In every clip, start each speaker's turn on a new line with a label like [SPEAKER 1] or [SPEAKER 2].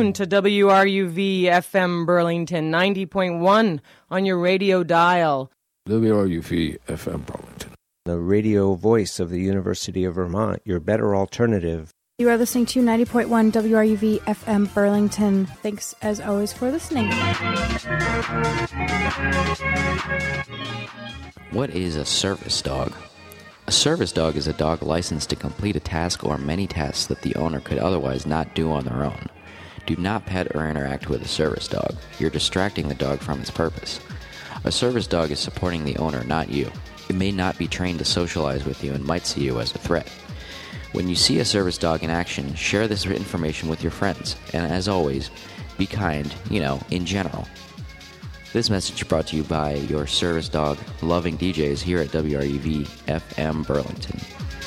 [SPEAKER 1] tuned to WRUV FM Burlington, 90.1 on your radio dial.
[SPEAKER 2] WRUV FM Burlington.
[SPEAKER 3] The radio voice of the University of Vermont, your better alternative.
[SPEAKER 4] You are listening to 90.1 WRUV FM Burlington. Thanks, as always, for listening.
[SPEAKER 5] What is a service dog? A service dog is a dog licensed to complete a task or many tasks that the owner could otherwise not do on their own. Do not pet or interact with a service dog. You're distracting the dog from its purpose. A service dog is supporting the owner, not you. It may not be trained to socialize with you and might see you as a threat. When you see a service dog in action, share this information with your friends. And as always, be kind, in general. This message is brought to you by your service dog loving DJs here at WRUV FM Burlington.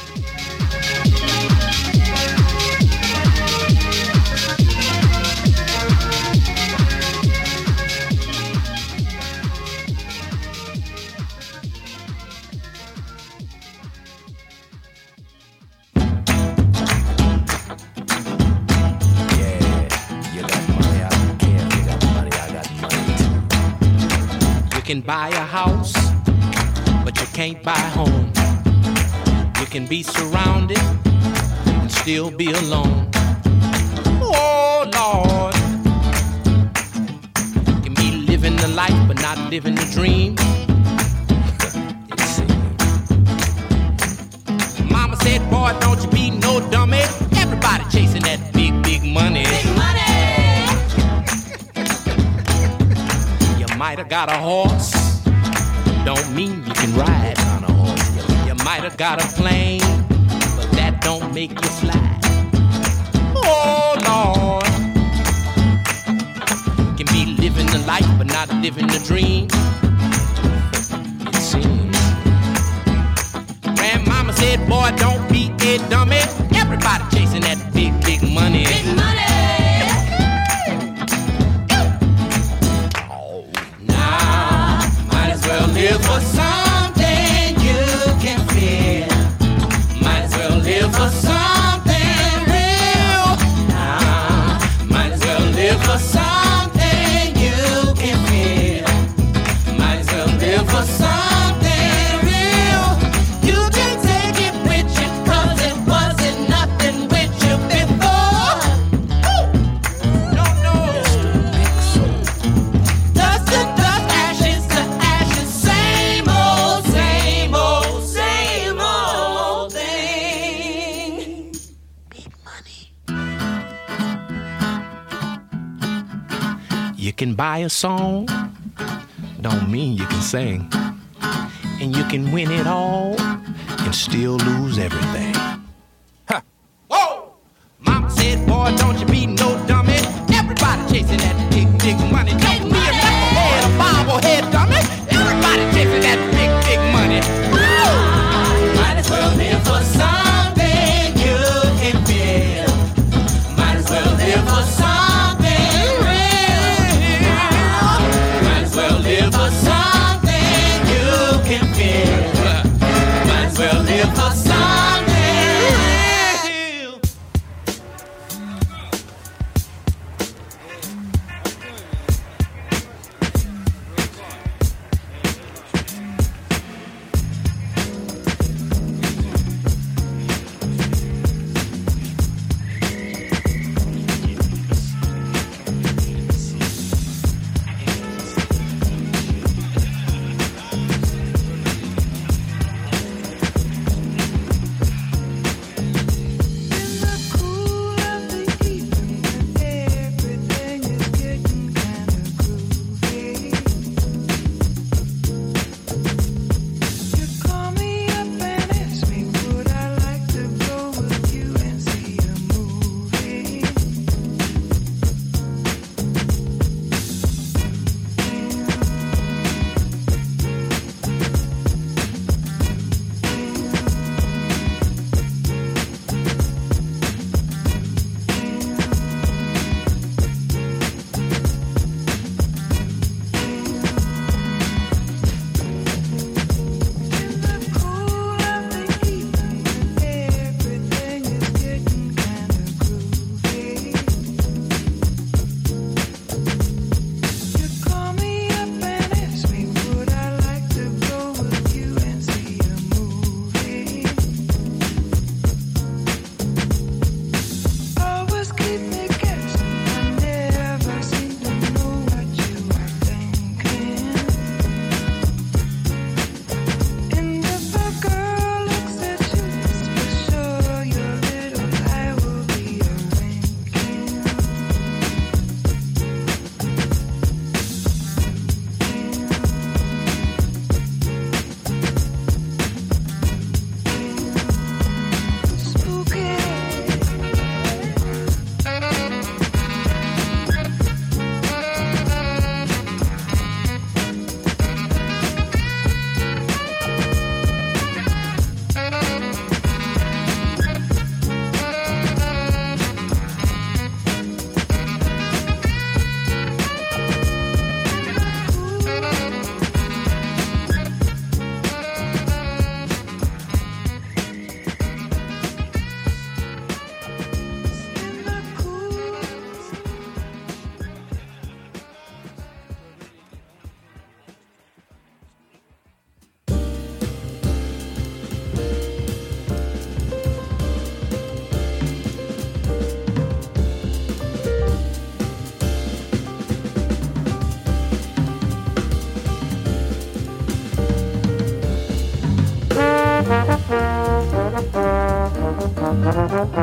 [SPEAKER 6] You can buy a house, but you can't buy a home. You can be surrounded and still be alone. Oh, Lord. You can be living the life, but not living the dream. Mama said, boy, don't you be no dummy. Everybody chasing that big, big money. Big money! Might have got a horse, don't mean you can ride on a horse. You might have got a plane, but that don't make you fly. Oh, Lord. You can be living the life, but not living the dream. It seems. Grandmama said, boy, don't be a dummy. Everybody chasing that big, big money. Big money. Live for something you can feel. Might as well live for something real. Nah, might as well live for something you can feel. Might as well live for something real. You can take it with you, 'cause it wasn't nothing with you before. No, no. Dust to dust, ashes to ashes. Same old thing. Need money. You can buy a song, don't mean you can sing. And you can win it all and still lose everything. Huh. Whoa! Mama said, boy, don't you be no dummy. Everybody chasing that big, big money. Don't be a knucklehead, a bobblehead dummy. Everybody chasing that big, big money. Might as well live for something you can feel. Might as well live for something real. Might as well live for something you can feel. Might as well live for something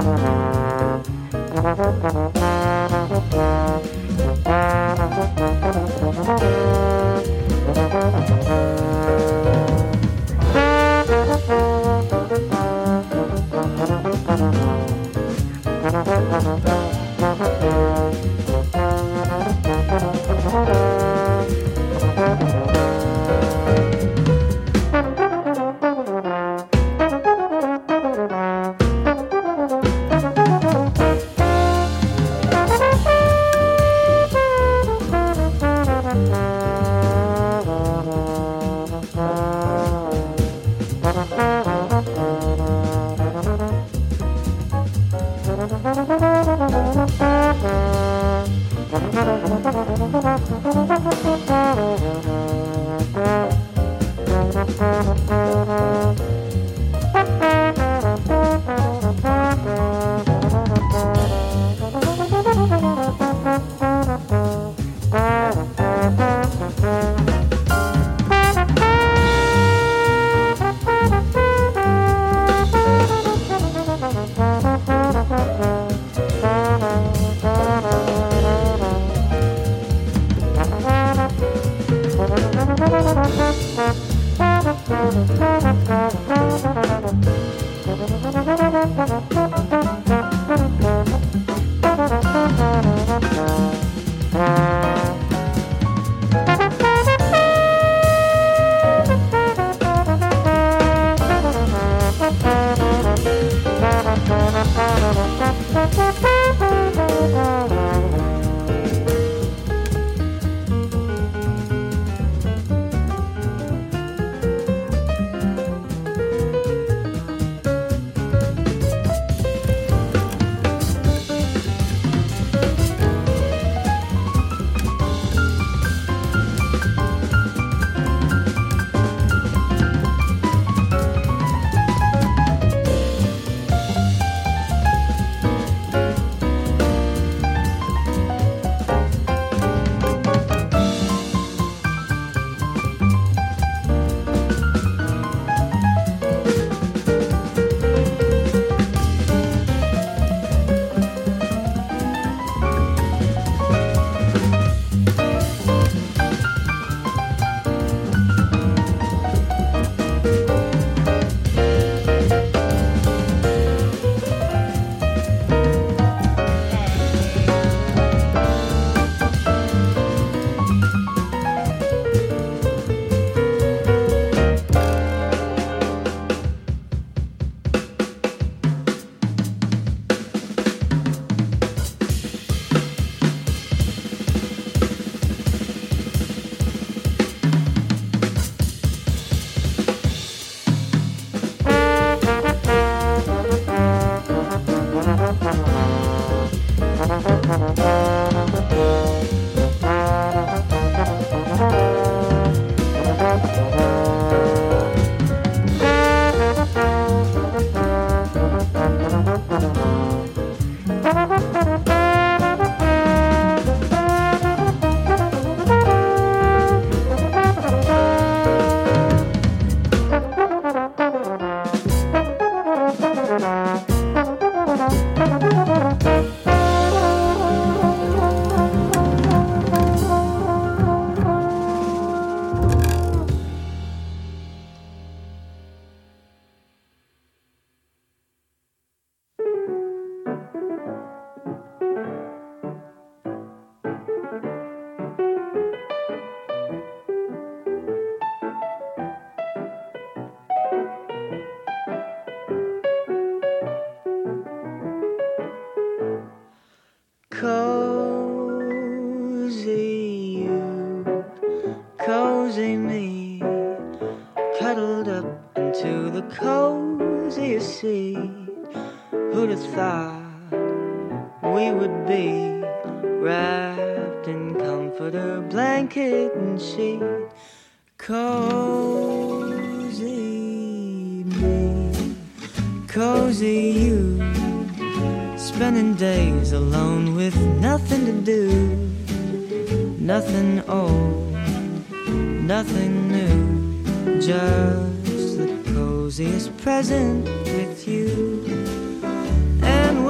[SPEAKER 7] Present with you, and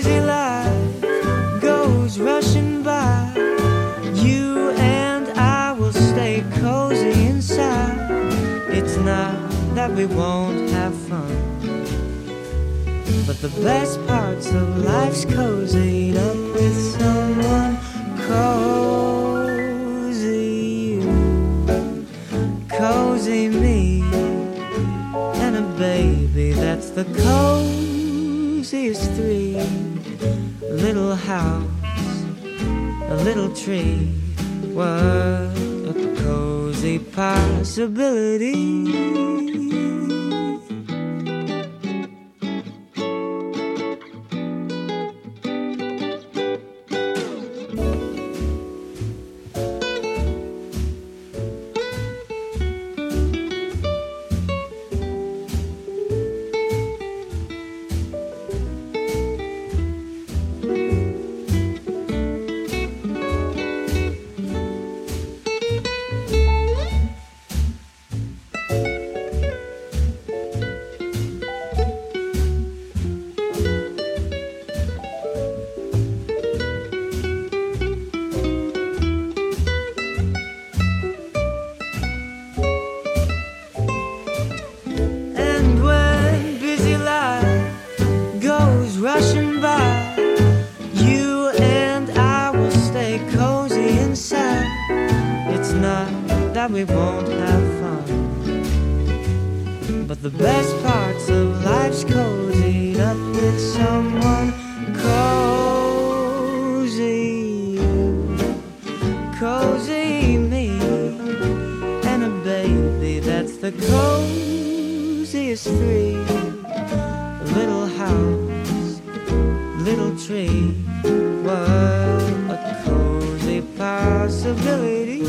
[SPEAKER 7] busy life goes rushing by, you and I will stay cozy inside. It's not that we won't have fun, but the best parts of life's cozied up with someone cozy you, cozy me, and a baby that's the coziest three. A little house, a little tree, what a cozy possibility. Rushing by, you and I will stay cozy inside. It's not that we won't have fun, but the best parts of life's cozied up with someone cozy you, cozy me, and a baby that's the coziest three. A little house, little tree, what a cozy possibility.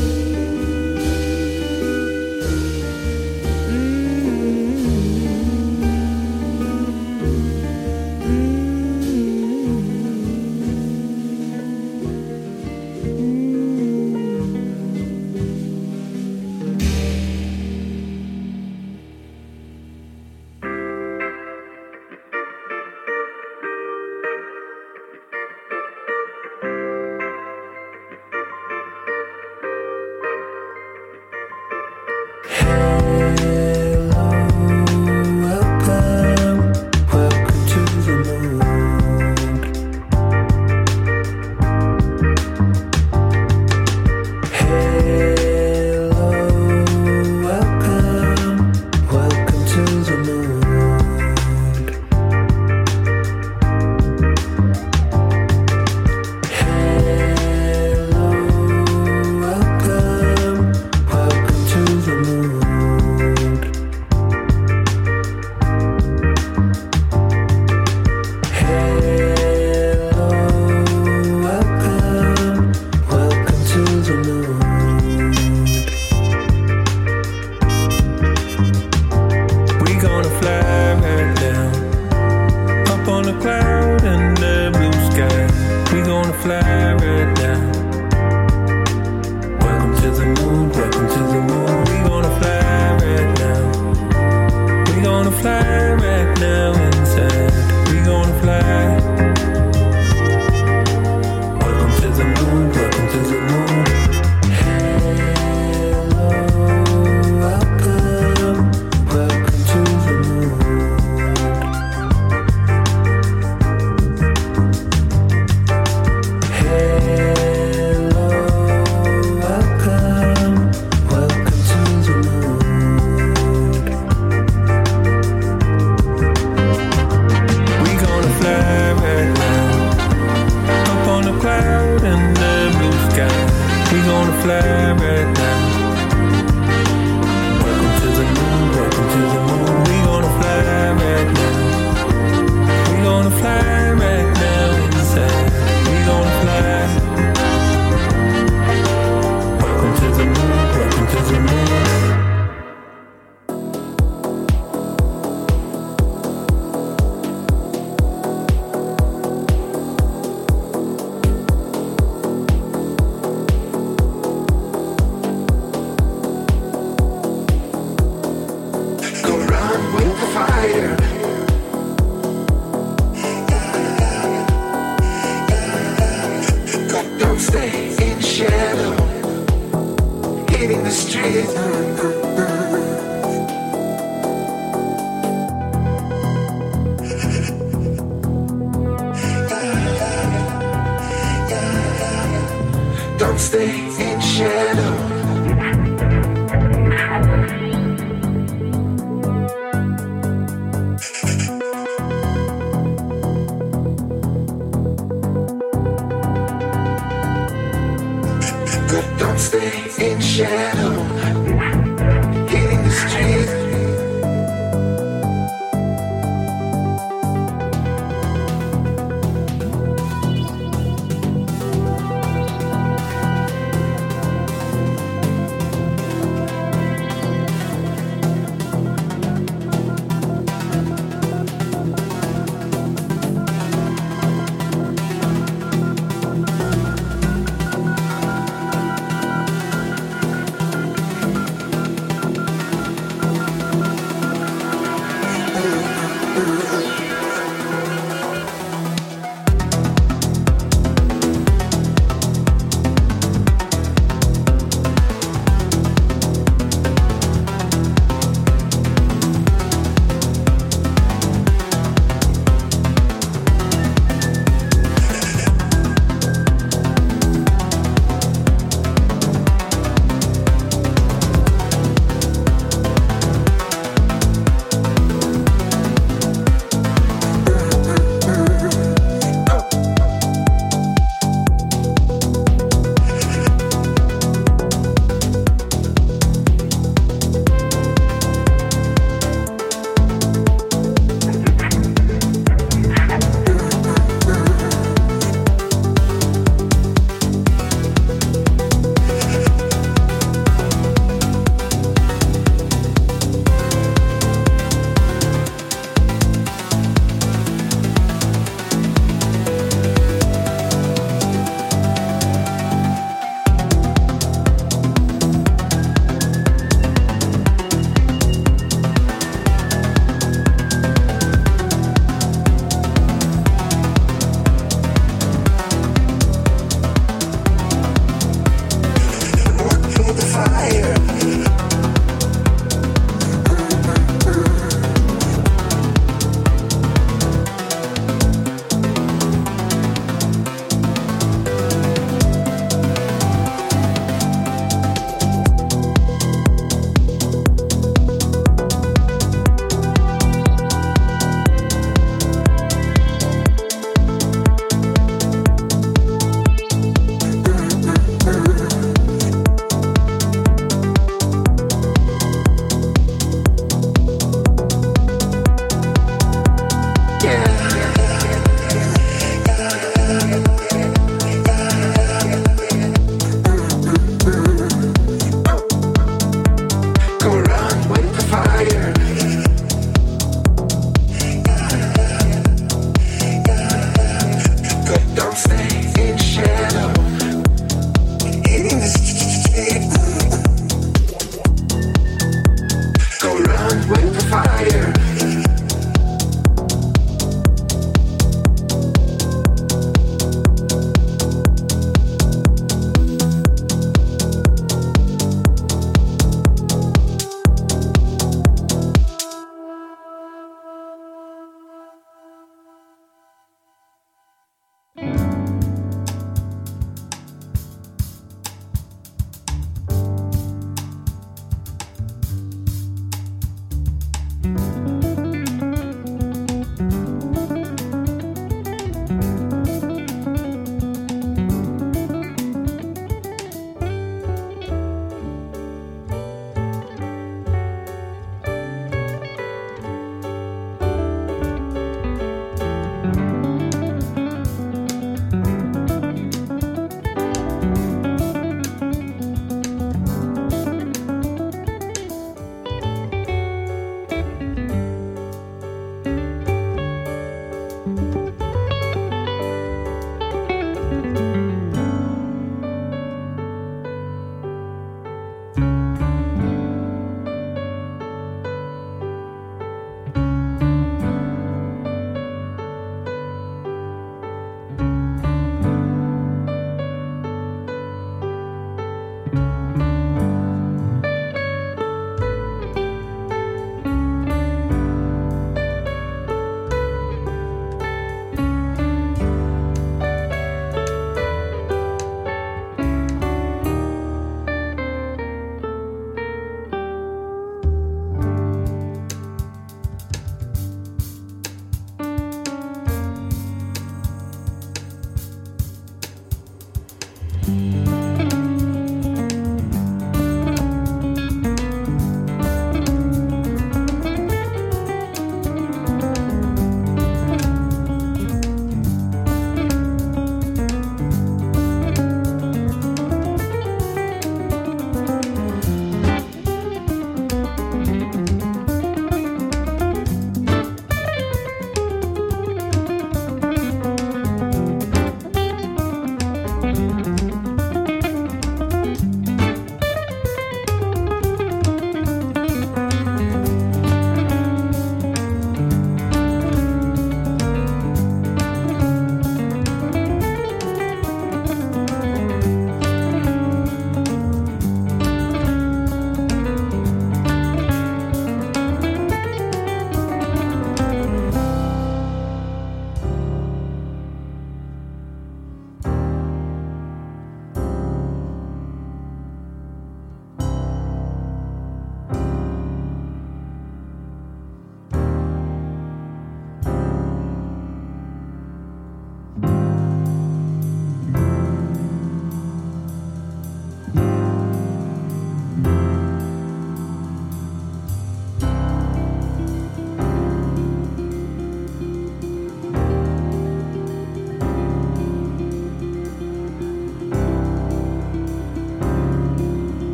[SPEAKER 8] stay in shadow, hitting the street. Don't stay in shadow. Don't stay in shadow, hitting the street.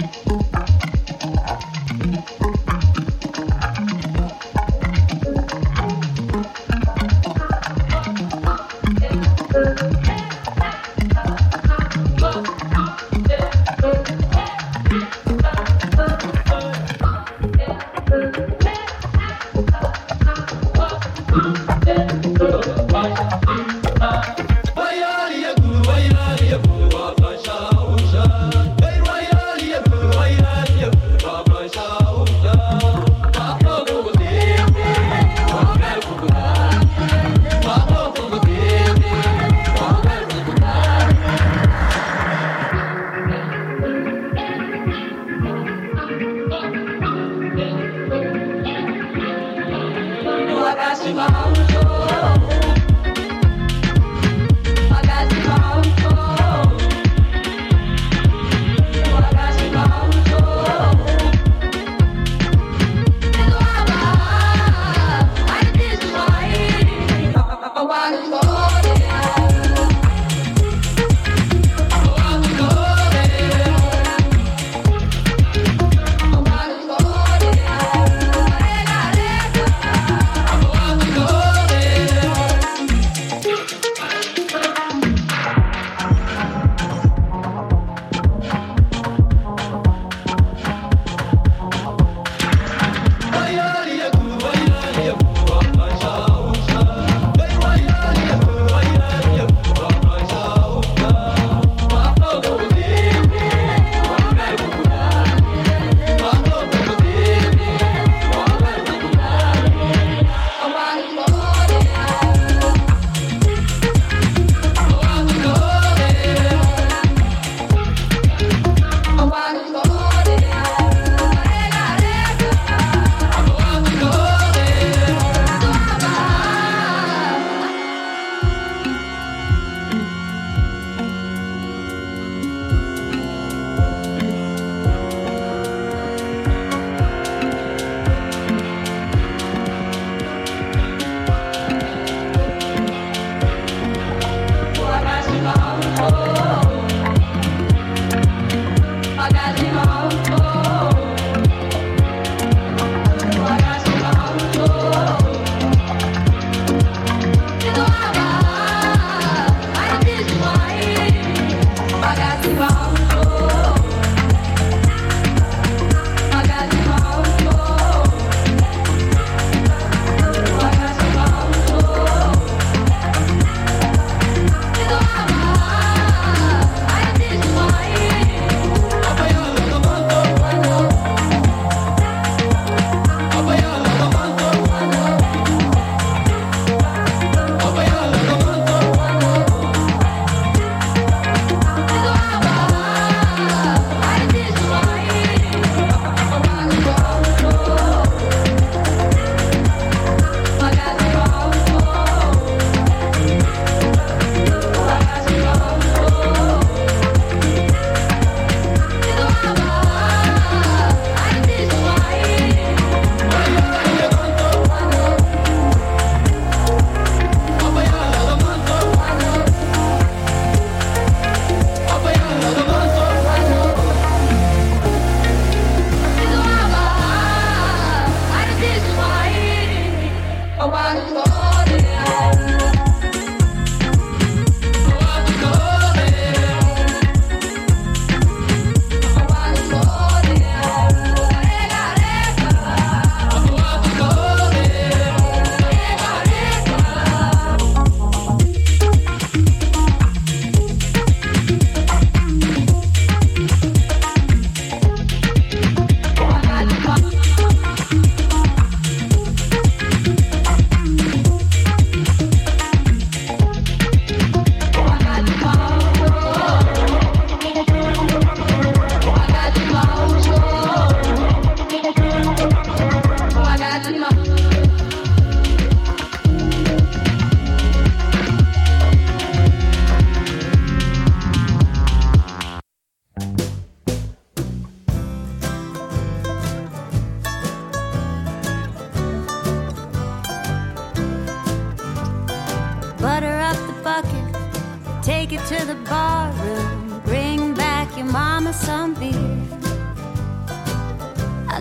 [SPEAKER 9] Take it to the bar room, bring back your mama some beer.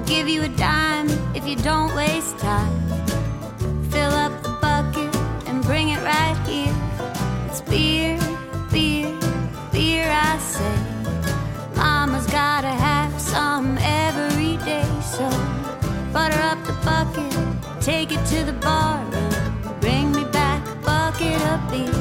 [SPEAKER 9] give you a dime if you don't waste time. Fill up the bucket and bring it right here. It's beer, beer, beer, I say. Mama's gotta have some every day. So butter up the bucket, take it to the bar room, bring me back a bucket of beer.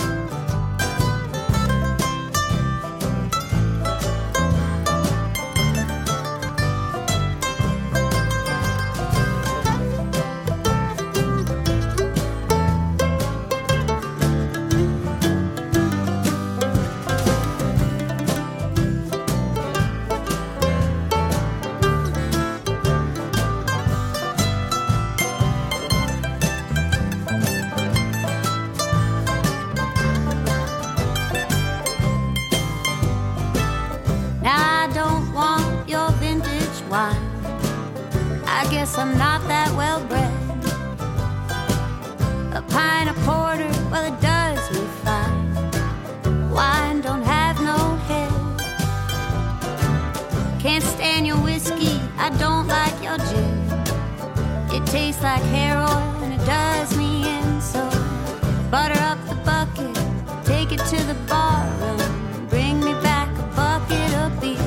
[SPEAKER 9] I'm not that well bred. A pint of porter, well, it does me fine. Wine don't have no head. Can't stand your whiskey, I don't like your gin. It tastes like hair oil and it does me in. So butter up the bucket, take it to the bar room, bring me back a bucket of beer.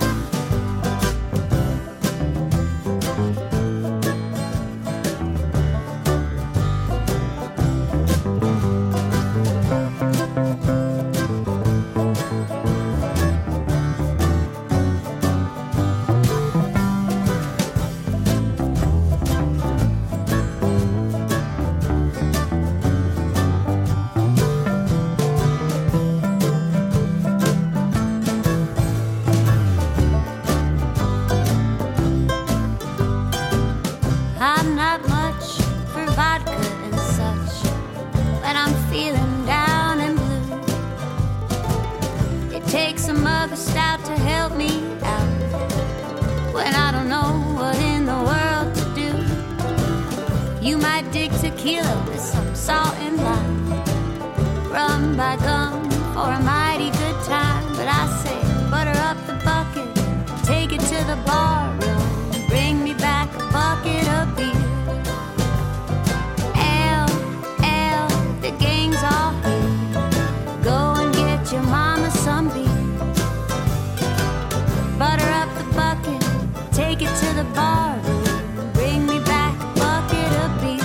[SPEAKER 9] Tequila with some salt and lime, rum by gum for a mighty good time. But I say, butter up the bucket, take it to the bar room, bring me back a bucket of beer. Ale, the gang's all here. Go and get your mama some beer. Butter up the bucket, take it to the bar room, bring me back a bucket of beer.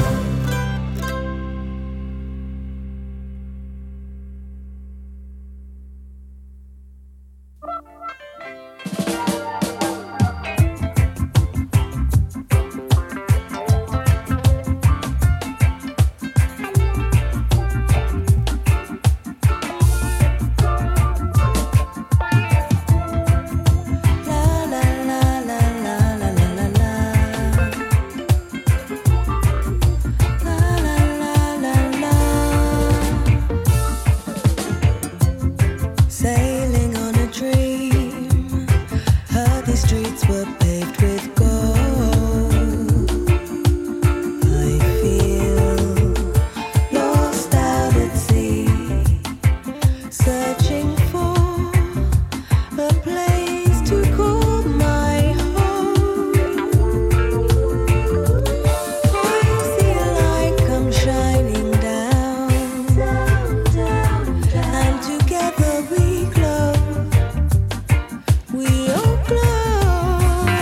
[SPEAKER 10] We all glow.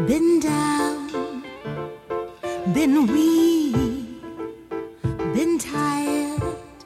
[SPEAKER 10] Been down, been weak, been tired.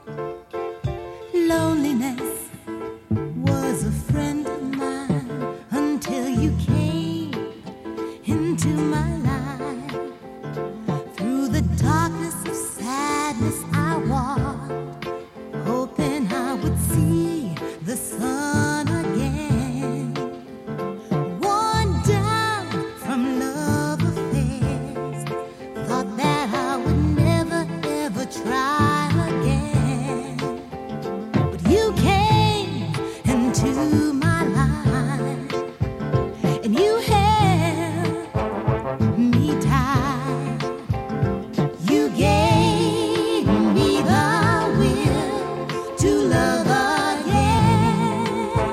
[SPEAKER 10] Loneliness was a friend of mine until you came into my life. Through the darkness of sadness I walked, hoping I would see the sun again. Worn down from love affairs, thought that I would never ever try again. But you came into my life, and you held me tight. You gave me the will to love again.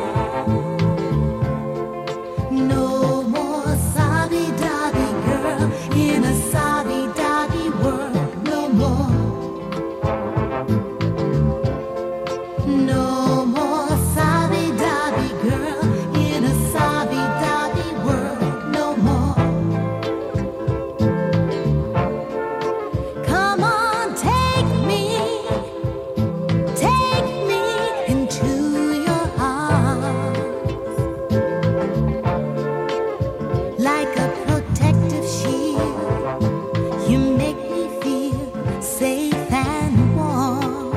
[SPEAKER 10] No more sobby-dobby girl in a sobby-dobby world. No more. No more sobby-dobby girl in a sobby-dobby world. No more. Come on, take me into your arms. Like a protective shield, you make me feel safe and warm.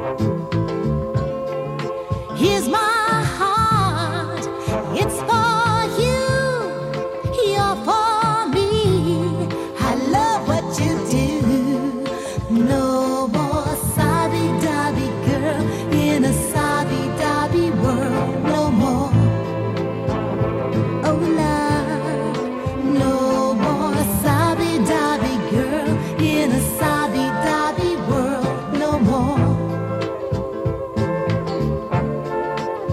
[SPEAKER 10] Here's my heart, it's for you, you're for me. I love what you do. No more sobby-dobby girl in a sobby-dobby world. No more. Oh love, no more sobby-dobby girl in a sobby-dobby world. No more.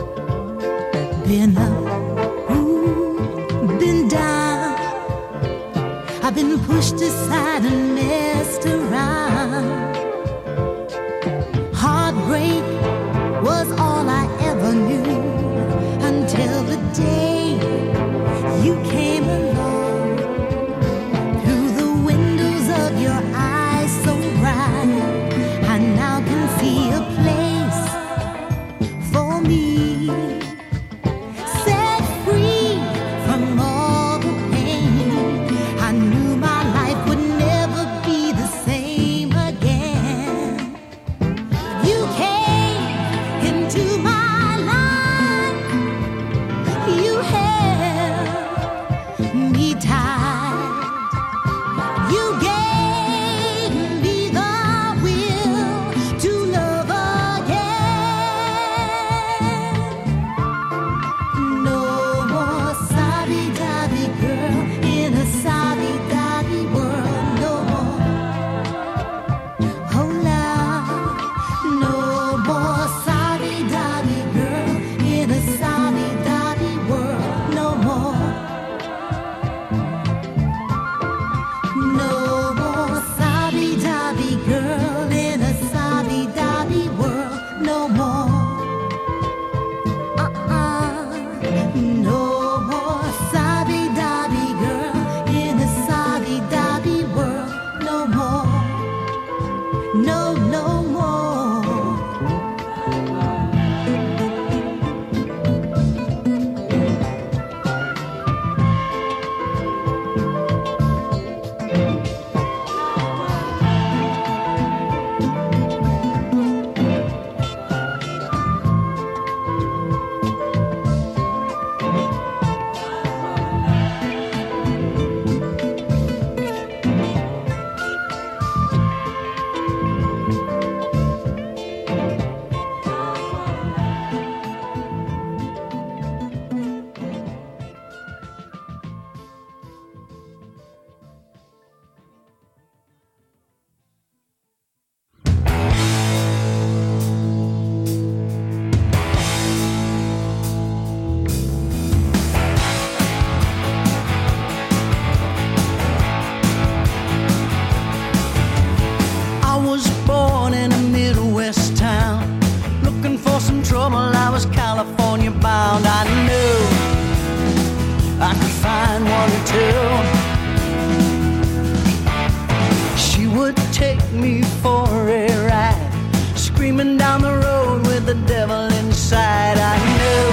[SPEAKER 11] with the devil inside. I knew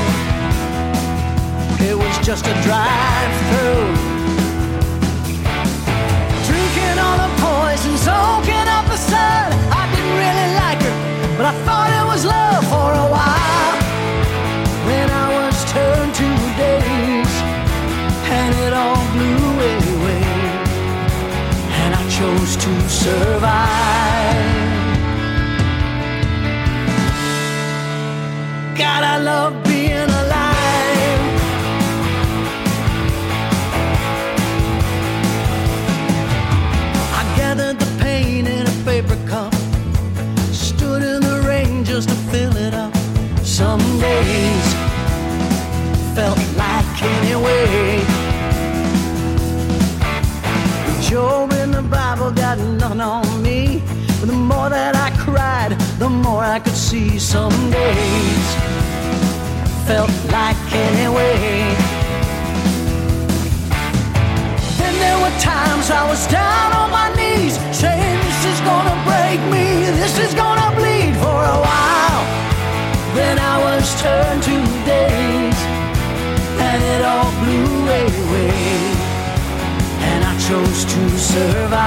[SPEAKER 11] it was just a drive-through. Drinking all the poison, soaking up the sun. I didn't really like her, but I thought it was love for a while. Then I was turned to days, and it all blew away, and I chose to survive. God, I love being alive. I gathered the pain in a paper cup, stood in the rain just to fill it up. Some days felt like anyway. Job in the Bible got nothing on me, but the more that I cried, the more I could see. Some days felt like anyway. Then there were times I was down on my knees, saying this is gonna break me, this is gonna bleed for a while. Then I was turned to days, and it all blew away, and I chose to survive.